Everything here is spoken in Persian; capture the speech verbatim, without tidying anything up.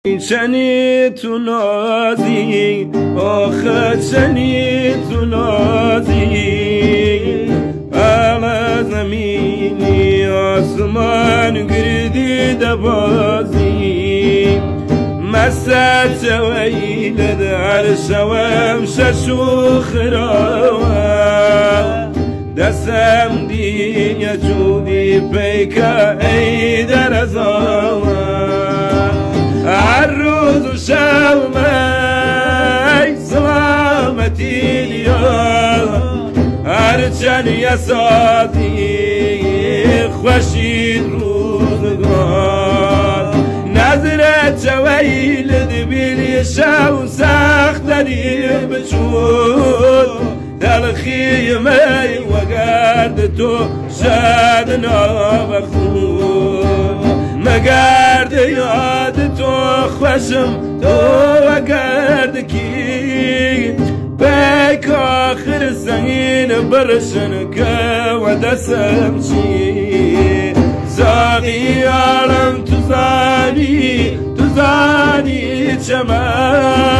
چنی تو نازی آخه چنی تو نازی اعلی زمینی آسمان گردی دبازی مسات ویلد عرشوام ششو خراوام دسم دیگه جودی پیکا ای درزاوام هر روز و شب ای سلامتی دیا هر چند یساتی خوشید روزگار نظرت ویلد بیلی شب سخت داری بچود تلخی می وگرد تو شاد نابخون مگرد یاد تو خوشم تو وگرد کی بیک آخر سنگین برشن که و دستم چی زاغی عالم تو زانی تو زانی چمن